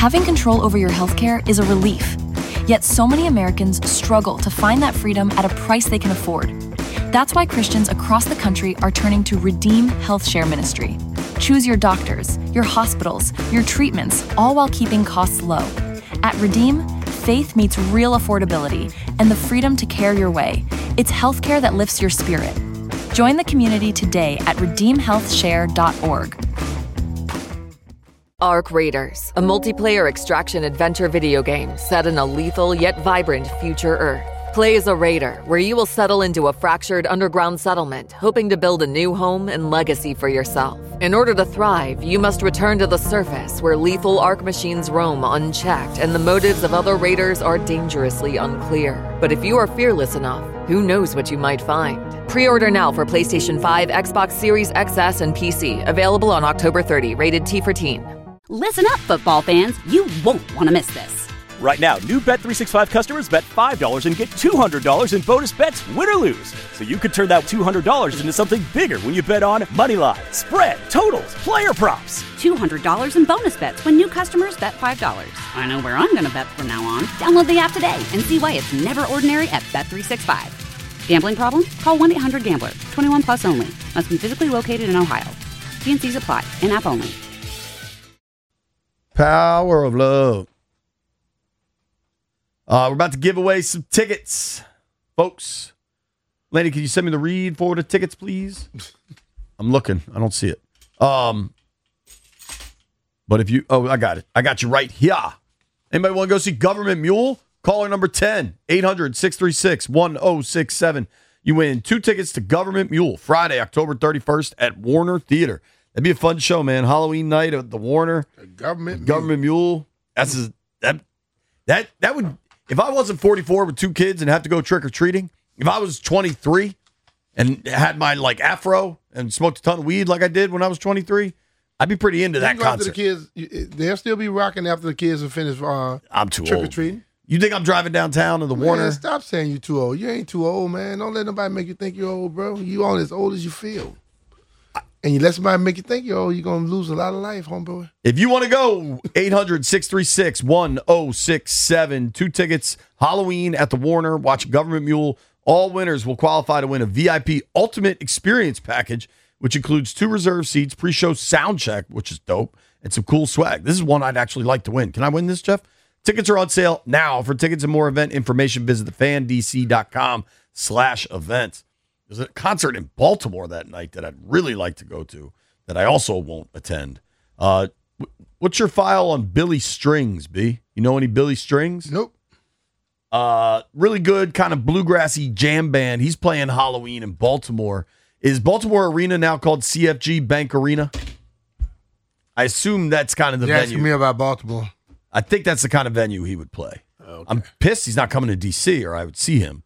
Having control over your healthcare is a relief. Yet so many Americans struggle to find that freedom at a price they can afford. That's why Christians across the country are turning to Redeem Health Share Ministry. Choose your doctors, your hospitals, your treatments, all while keeping costs low. At Redeem, faith meets real affordability and the freedom to care your way. It's healthcare that lifts your spirit. Join the community today at redeemhealthshare.org. Arc Raiders, a multiplayer extraction adventure video game set in a lethal yet vibrant future Earth. Play as a raider, where you will settle into a fractured underground settlement, hoping to build a new home and legacy for yourself. In order to thrive, you must return to the surface, where lethal Arc machines roam unchecked and the motives of other raiders are dangerously unclear. But if you are fearless enough, who knows what you might find? Pre-order now for PlayStation 5, Xbox Series XS, and PC. Available on October 30. Rated T for Teen. Listen up, football fans. You won't want to miss this. Right now, new Bet365 customers bet $5 and get $200 in bonus bets, win or lose. So you could turn that $200 into something bigger when you bet on moneyline, spread, totals, player props. $200 in bonus bets when new customers bet $5. I know where I'm going to bet from now on. Download the app today and see why it's never ordinary at Bet365. Gambling problem? Call 1-800-GAMBLER. 21 plus only. Must be physically located in Ohio. T&Cs apply. In-app only. Power of love. We're about to give away some tickets, folks. Laney, can you send me the read for the tickets, please? I'm looking. I don't see it. But if you... Oh, I got it. I got you right here. Anybody want to go see Government Mule? Caller number 10, 800-636-1067. You win 2 tickets to Government Mule, Friday, October 31st at Warner Theater. That'd be a fun show, man. Halloween night at the Warner. Government Mule. That would... If I wasn't 44 with 2 kids and have to go trick-or-treating, if I was 23 and had my afro and smoked a ton of weed like I did when I was 23, I'd be pretty into that concert. The kids, they'll still be rocking after the kids have finished I'm too trick-or-treating. Old. You think I'm driving downtown to the Warner? Stop saying you're too old. You ain't too old, man. Don't let nobody make you think you're old, bro. You only as old as you feel. And you let somebody make you think you're old, you're going to lose a lot of life, homeboy. If you want to go, 800-636-1067. 2 tickets, Halloween at the Warner. Watch Government Mule. All winners will qualify to win a VIP Ultimate Experience package, which includes 2 reserved seats, pre-show sound check, which is dope, and some cool swag. This is one I'd actually like to win. Can I win this, Jeff? Tickets are on sale now. For tickets and more event information, visit thefandc.com/events. There's a concert in Baltimore that night that I'd really like to go to that I also won't attend. What's your file on Billy Strings, B? You know any Billy Strings? Nope. Really good kind of bluegrassy jam band. He's playing Halloween in Baltimore. Is Baltimore Arena now called CFG Bank Arena? I assume that's kind of the You're venue. asking me about Baltimore. I think that's the kind of venue he would play. Okay. I'm pissed he's not coming to D.C. or I would see him.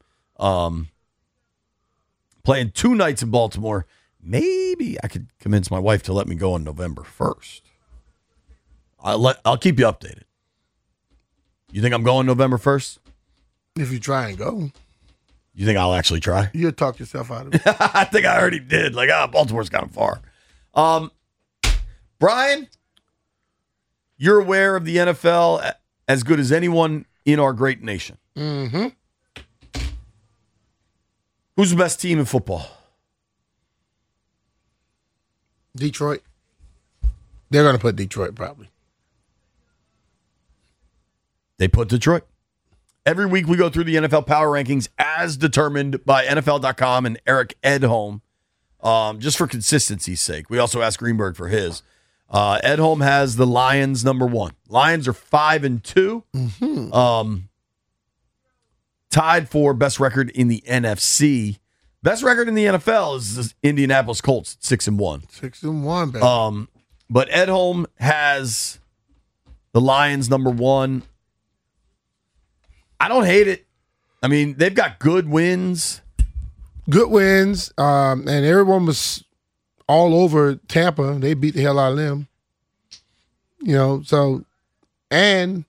Playing 2 nights in Baltimore. Maybe I could convince my wife to let me go on November 1st. I'll keep you updated. You think I'm going November 1st? If you try and go. You think I'll actually try? You'll talk yourself out of it. I think I already did. Baltimore's kind of far. Brian, you're aware of the NFL as good as anyone in our great nation. Mm-hmm. Who's the best team in football? Detroit. They're going to put Detroit probably. They put Detroit. Every week we go through the NFL power rankings as determined by NFL.com and Eric Edholm, just for consistency's sake. We also asked Greenberg for his. Edholm has the Lions number 1. Lions are 5-2. Mm-hmm. Tied for best record in the NFC. Best record in the NFL is the Indianapolis Colts, 6-1. 6-1, baby. But Edholm has the Lions number 1. I don't hate it. I mean, they've got good wins. Good wins. And everyone was all over Tampa. They beat the hell out of them. And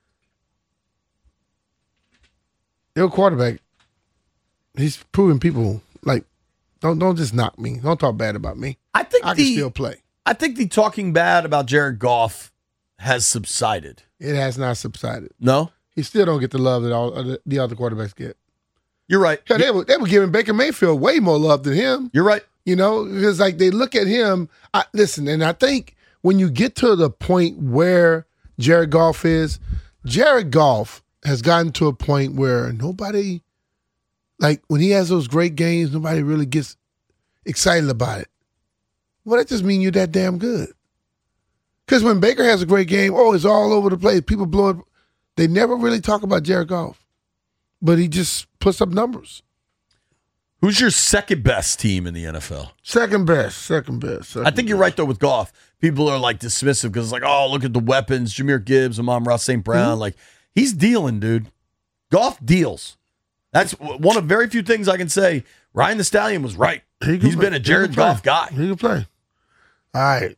their quarterback, he's proving people, don't just knock me. Don't talk bad about me. I can still play. I think the talking bad about Jared Goff has subsided. It has not subsided. No? He still don't get the love that all the other quarterbacks get. You're right. Hell, they were giving Baker Mayfield way more love than him. You're right. You know, because like they look at him. Listen, and I think when you get to the point where Jared Goff is, Jared Goff has gotten to a point where nobody, like when he has those great games, nobody really gets excited about it. Well, that just means you're that damn good. Because when Baker has a great game, it's all over the place. People blow it. They never really talk about Jared Goff, but he just puts up numbers. Who's your second best team in the NFL? Second best. I think you're right, though, with Goff. People are, like, dismissive because it's like, look at the weapons, Jahmyr Gibbs, Amon-Ra St. Brown. Mm-hmm. Like, he's dealing, dude. Goff deals. That's one of very few things I can say. Ryan the Stallion was right. He's been a Jared Goff guy. He can play. All right.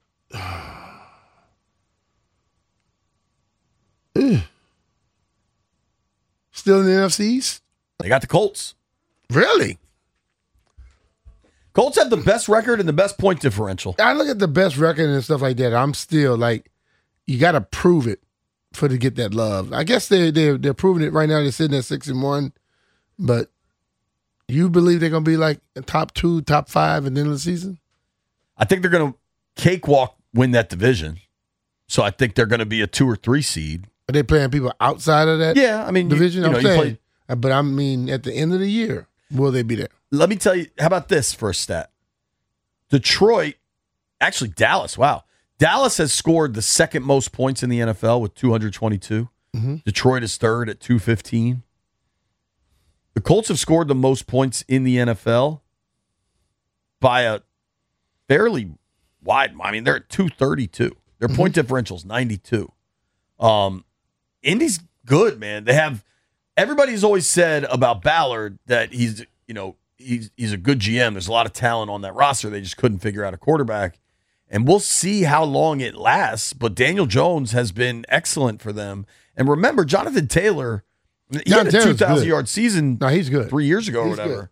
Still in the NFC East? They got the Colts. Really? Colts have the best record and the best point differential. I look at the best record and stuff like that. I'm still like, you got to prove it to get that love. I guess they're proving it right now. They're sitting at 6-1, but you believe they're going to be like a top 2, top 5 at the end of the season? I think they're going to cakewalk win that division. So I think they're going to be a 2 or 3 seed. Are they playing people outside of that? Yeah, I mean, division. I'm saying, but I mean, at the end of the year, will they be there? Let me tell you. How about this for a stat? Detroit, actually Dallas. Wow, Dallas has scored the second most points in the NFL with 222. Mm-hmm. Detroit is third at 215. The Colts have scored the most points in the NFL by a fairly wide. I mean, they're at 232. Their point differential is 92. Indy's good, man. They have everybody's always said about Ballard that he's a good GM. There's a lot of talent on that roster. They just couldn't figure out a quarterback. And we'll see how long it lasts. But Daniel Jones has been excellent for them. And remember, Jonathan Taylor, he had a 2,000-yard season he's good. 3 years ago or whatever.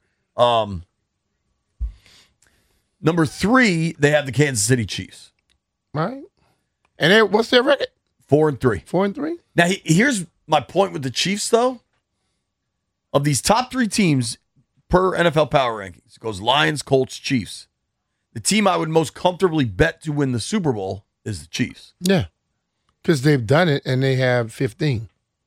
Number 3, they have the Kansas City Chiefs. All right. And what's their record? 4-3. 4-3? Now, here's my point with the Chiefs, though. Of these top 3 teams per NFL Power Rankings, it goes Lions, Colts, Chiefs. The team I would most comfortably bet to win the Super Bowl is the Chiefs. Yeah, because they've done it and they have 15.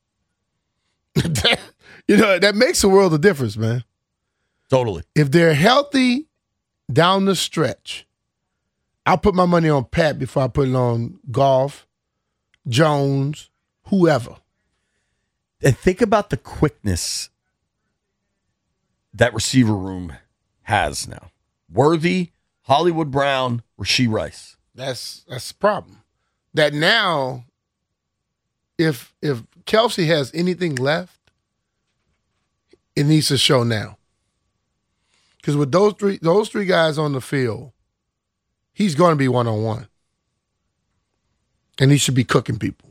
That makes a world of difference, man. Totally. If they're healthy down the stretch, I'll put my money on Pat before I put it on Goff, Jones, whoever. And think about the quickness that receiver room has now. Worthy, Hollywood Brown, Rashee Rice. That's the problem. That now, if Kelsey has anything left, it needs to show now. Because with those three guys on the field, he's going to be one-on-one. And he should be cooking people.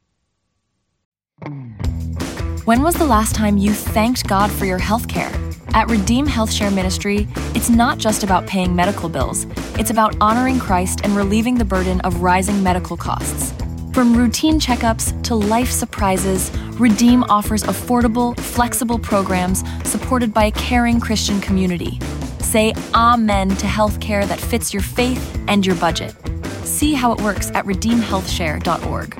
When was the last time you thanked God for your health care? At Redeem Health Share Ministry, it's not just about paying medical bills. It's about honoring Christ and relieving the burden of rising medical costs. From routine checkups to life surprises, Redeem offers affordable, flexible programs supported by a caring Christian community. Say amen to health care that fits your faith and your budget. See how it works at redeemhealthshare.org.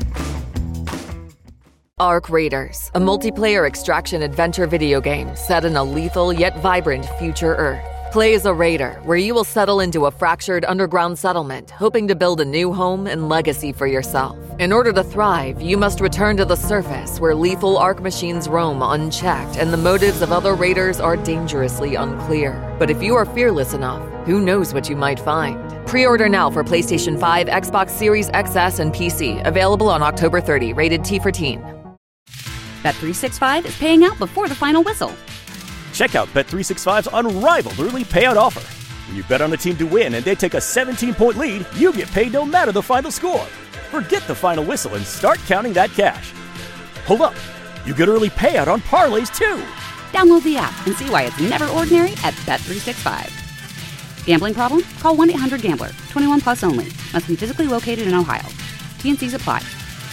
Arc Raiders, a multiplayer extraction adventure video game set in a lethal yet vibrant future Earth. Play as a raider, where you will settle into a fractured underground settlement, hoping to build a new home and legacy for yourself. In order to thrive, you must return to the surface, where lethal Arc machines roam unchecked and the motives of other raiders are dangerously unclear. But if you are fearless enough, who knows what you might find? Pre-order now for PlayStation 5, Xbox Series XS, and PC. Available on October 30. Rated T for Teen. Bet365 is paying out before the final whistle. Check out Bet365's unrivaled early payout offer. When you bet on a team to win and they take a 17-point lead, you get paid no matter the final score. Forget the final whistle and start counting that cash. Hold up. You get early payout on parlays, too. Download the app and see why it's never ordinary at Bet365. Gambling problem? Call 1-800-GAMBLER. 21 plus only. Must be physically located in Ohio. T&Cs apply.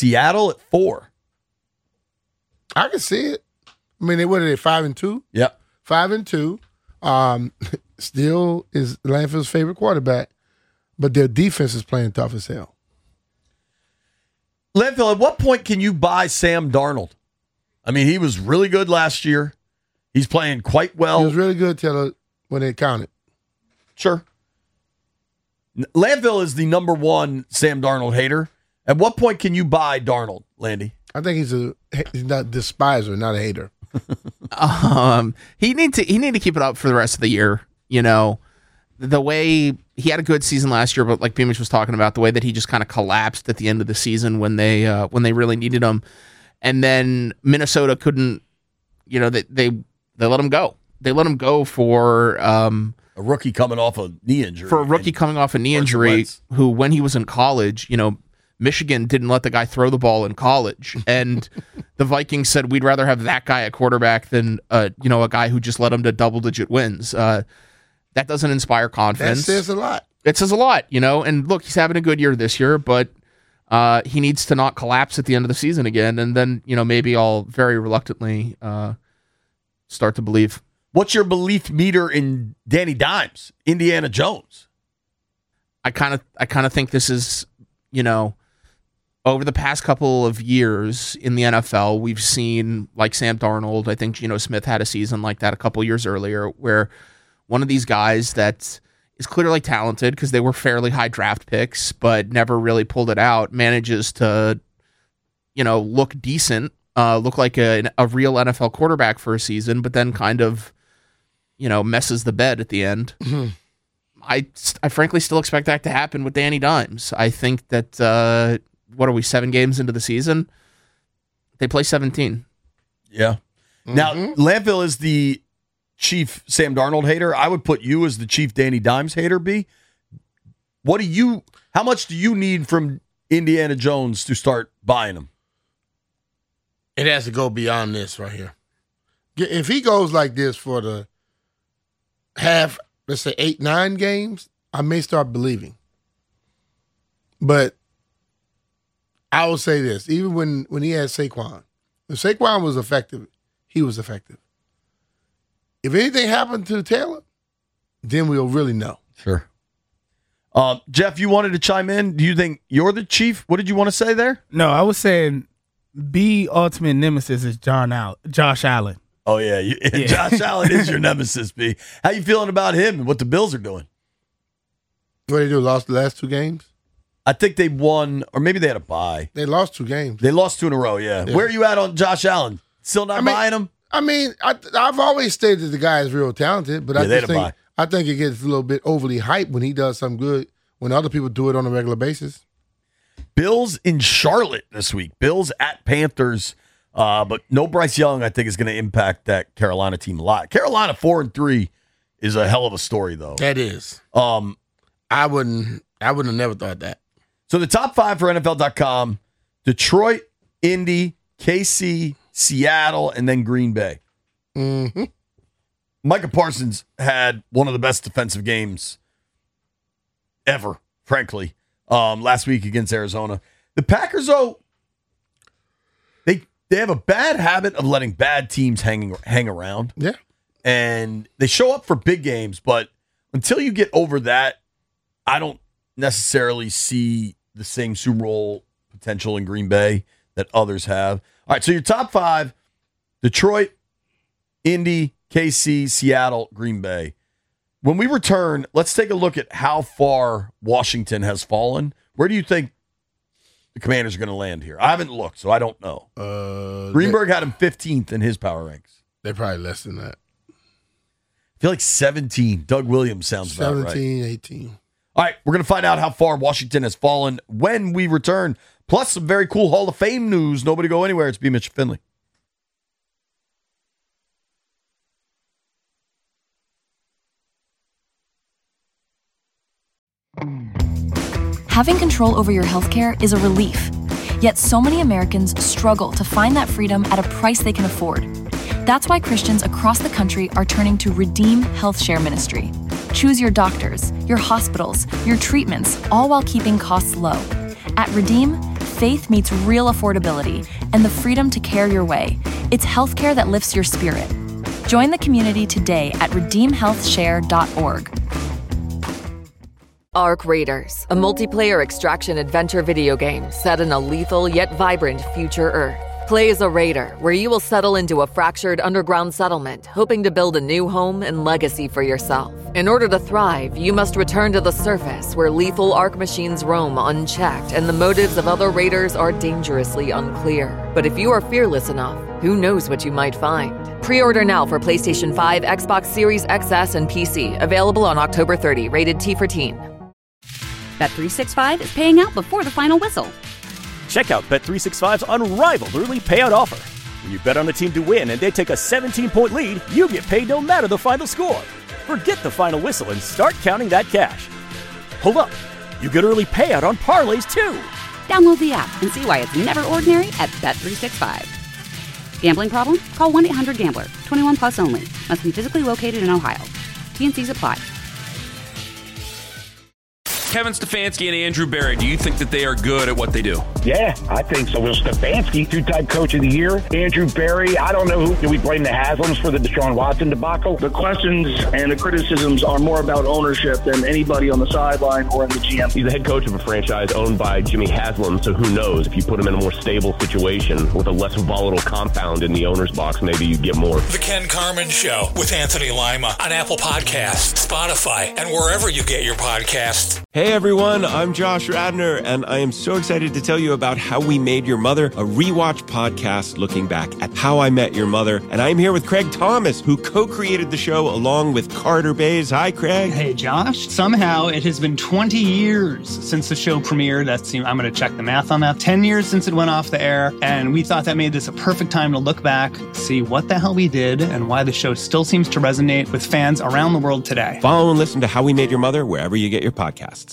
Seattle at 4. I can see it. I mean, what are they, 5-2? Yep. 5-2. Still is Landfill's favorite quarterback, but their defense is playing tough as hell. Landfill, at what point can you buy Sam Darnold? I mean, he was really good last year. He's playing quite well. He was really good till when it counted. Sure. Landfill is the number one Sam Darnold hater. At what point can you buy Darnold, Landy? I think he's not a despiser, not a hater. He need to keep it up for the rest of the year. You know, the way he had a good season last year, but like Beamish was talking about, the way that he just kind of collapsed at the end of the season when they really needed him, and then Minnesota couldn't. You know, they let him go. They let him go for a rookie coming off a knee injury. For a rookie coming off a knee injury, who when he was in college, you know, Michigan didn't let the guy throw the ball in college, and the Vikings said we'd rather have that guy at quarterback than a guy who just led them to double-digit wins. That doesn't inspire confidence. That says a lot. It says a lot, you know. And look, he's having a good year this year, but he needs to not collapse at the end of the season again, and then maybe I'll very reluctantly start to believe. What's your belief meter in Danny Dimes, Indiana Jones? I kind of think this is, over the past couple of years in the NFL, we've seen, like Sam Darnold, I think Geno Smith had a season like that a couple years earlier, where one of these guys that is clearly talented because they were fairly high draft picks, but never really pulled it out, manages to, look decent, look like a real NFL quarterback for a season, but then kind of, messes the bed at the end. Mm-hmm. I frankly still expect that to happen with Danny Dimes. I think that, what are we, 7 games into the season? They play 17. Yeah. Mm-hmm. Now, Landfill is the chief Sam Darnold hater. I would put you as the chief Danny Dimes hater, B. How much do you need from Indiana Jones to start buying him? It has to go beyond this right here. If he goes like this for the half, let's say 8-9 games, I may start believing. But I will say this, even when he had Saquon, if Saquon was effective, he was effective. If anything happened to Taylor, then we'll really know. Sure. Jeff, you wanted to chime in. Do you think you're the chief? What did you want to say there? No, I was saying B ultimate nemesis is Josh Allen. Oh, yeah. Josh Allen is your nemesis, B. How you feeling about him and what the Bills are doing? What did they do, lost the last 2 games? I think they won, or maybe they had a bye. They lost 2 games. They lost 2 in a row, yeah. Where are you at on Josh Allen? Still not buying him? I mean, I've always stated that the guy is real talented, but I think it gets a little bit overly hyped when he does something good when other people do it on a regular basis. Bills in Charlotte this week. Bills at Panthers, but no Bryce Young, I think, is going to impact that Carolina team a lot. Carolina 4-3 is a hell of a story, though. That is. I wouldn't have never thought that. So the top 5 for NFL.com, Detroit, Indy, KC, Seattle, and then Green Bay. Mm-hmm. Micah Parsons had one of the best defensive games ever, frankly, last week against Arizona. The Packers, though, they have a bad habit of letting bad teams hang around. Yeah. And they show up for big games, but until you get over that, I don't necessarily see the same Super Bowl potential in Green Bay that others have. All right, so your top 5, Detroit, Indy, KC, Seattle, Green Bay. When we return, let's take a look at how far Washington has fallen. Where do you think the Commanders are going to land here? I haven't looked, so I don't know. Greenberg had him 15th in his power ranks. They're probably less than that. I feel like 17. Doug Williams sounds about right. 17, 18. All right, we're going to find out how far Washington has fallen when we return. Plus some very cool Hall of Fame news. Nobody go anywhere. It's B. Mitch Finley. Having control over your healthcare is a relief. Yet so many Americans struggle to find that freedom at a price they can afford. That's why Christians across the country are turning to Redeem Health Share Ministry. Choose your doctors, your hospitals, your treatments, all while keeping costs low. At Redeem, faith meets real affordability and the freedom to care your way. It's healthcare that lifts your spirit. Join the community today at redeemhealthshare.org. Arc Raiders, a multiplayer extraction adventure video game set in a lethal yet vibrant future Earth. Play as a raider, where you will settle into a fractured underground settlement, hoping to build a new home and legacy for yourself. In order to thrive, you must return to the surface, where lethal Arc machines roam unchecked and the motives of other raiders are dangerously unclear. But if you are fearless enough, who knows what you might find? Pre-order now for PlayStation 5, Xbox Series XS, and PC. Available on October 30. Rated T for Teen. Bet365 is paying out before the final whistle. Check out Bet365's unrivaled early payout offer. When you bet on a team to win and they take a 17-point lead, you get paid no matter the final score. Forget the final whistle and start counting that cash. Hold up. You get early payout on parlays, too. Download the app and see why it's never ordinary at Bet365. Gambling problem? Call 1-800-GAMBLER. 21 plus only. Must be physically located in Ohio. T&Cs apply. Kevin Stefanski and Andrew Berry, do you think that they are good at what they do? Yeah, I think so. Will Stefanski, two-time coach of the year. Andrew Berry, I don't know who. Do we blame the Haslams for the Deshaun Watson debacle? The questions and the criticisms are more about ownership than anybody on the sideline or in the GM. He's the head coach of a franchise owned by Jimmy Haslam, so who knows? If you put him in a more stable situation with a less volatile compound in the owner's box, maybe you get more. The Ken Carman Show with Anthony Lima on Apple Podcasts, Spotify, and wherever you get your podcasts. Hey everyone, I'm Josh Radner, and I am so excited to tell you about How We Made Your Mother, a rewatch podcast looking back at How I Met Your Mother. And I'm here with Craig Thomas, who co-created the show along with Carter Bays. Hi, Craig. Hey, Josh. Somehow it has been 20 years since the show premiered. I'm going to check the math on that. 10 years since it went off the air, and we thought that made this a perfect time to look back, see what the hell we did, and why the show still seems to resonate with fans around the world today. Follow and listen to How We Made Your Mother wherever you get your podcasts.